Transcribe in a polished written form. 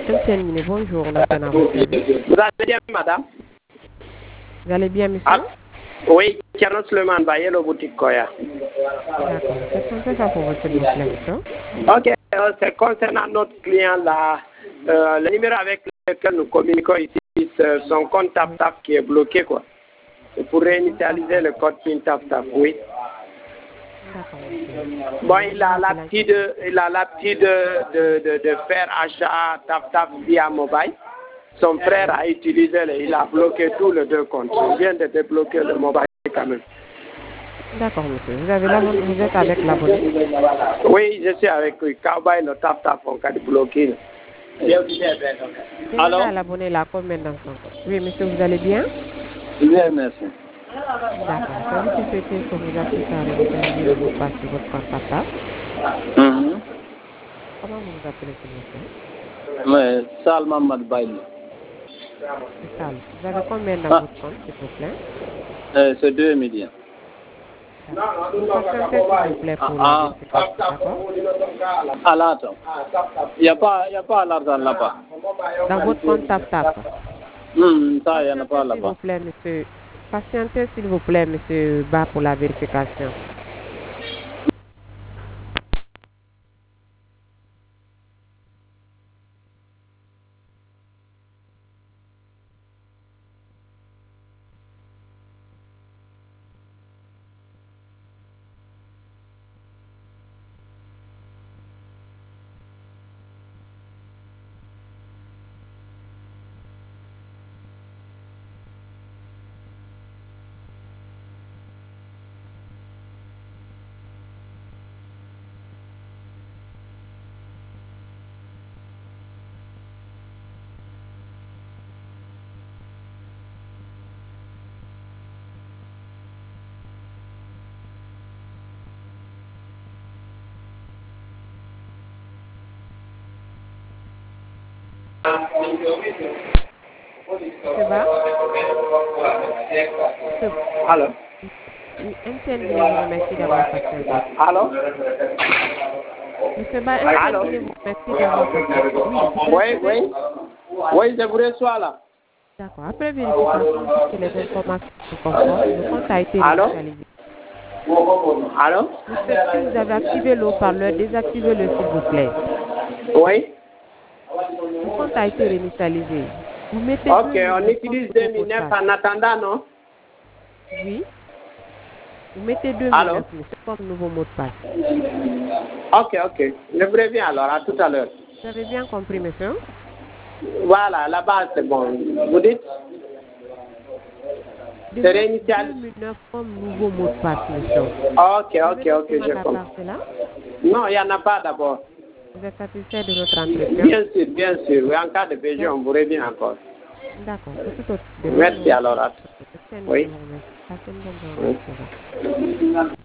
MTN, bonjour, on appelle à votre service. Vous allez bien, madame? Vous allez bien, monsieur? Oui, Tiano Suleiman Baye, le boutique Koya. D'accord, qu'est-ce qu'on peut faire pour vous, s'il vous plaît, monsieur? Ok, c'est concernant notre client là, le numéro avec lequel nous communiquons ici, c'est son compte TapTap qui est bloqué, quoi. C'est pour réinitialiser le code PIN TapTap, oui. D'accord, monsieur. Bon, il a l'habitude de faire achat TapTap via mobile. Son frère a utilisé, il a bloqué tous les deux comptes. Il vient de débloquer le mobile quand même. D'accord, monsieur. Vous êtes avec l'abonné? Oui, je suis avec lui. Cowboy, le TapTap, on a débloqué. Demandez à l'abonné là combien dans son compte. Oui, monsieur, vous allez bien? Bien, merci. D'accord. Le service est souhaité que vous assiste à réinitialiser le mot de passe sur votre compte TapTap. Comment vous vous appelez, s'il vous plaît? Mais Salman Madbaï. C'est ça. Vous avez combien dans votre compte, s'il vous plaît? C'est 2 millions. Vous patientez, s'il vous plaît, pour la vérification. D'accord? À l'argent. Il n'y a pas l'argent là-bas. Dans votre compte TapTap. Ça, il n'y en a pas S'il là-bas. vous plaît, monsieur. Patientez, s'il vous plaît, monsieur Ba, pour la vérification. Monsieur Ba? Allô? Oui, MTN Guinée vous remercie d'avoir patienté. Allô? Monsieur Ba, MTN Guinée vous remercie d'avoir patienté. Oui, vous recevez? Oui, je vous reçois là. D'accord. Après vérification, puisque les informations sont conformes, le compte a été Allô? réinitialisé. Allô? Monsieur, si vous avez activé le haut-parleur, désactivez-le, s'il vous plaît. Oui? Le compte a été réinitialisé. Vous mettez Ok, 2009 on comme utilise nouveau mot de 2009 passe. en attendant, non? Oui. Vous mettez Allô? 2009, monsieur, comme nouveau mot de passe. Ok. Je vous reviens alors, à tout à l'heure. Vous avez bien compris, monsieur? Voilà, là-bas c'est bon. Vous dites? De C'est mettre réinitial. 2009 comme nouveau mot de passe, monsieur. Ok, Vous avez d'autres demandes je à comprends. part cela? Non, il n'y en a pas d'abord. Vous êtes satisfait de notre entretien? Bien sûr. Oui, en cas de besoin, Bien. on vous revient encore. D'accord. Pour toute autre demande, nous Merci restons alors. disponibles. Oui. Passez une bonne journée, Oui. monsieur Ba.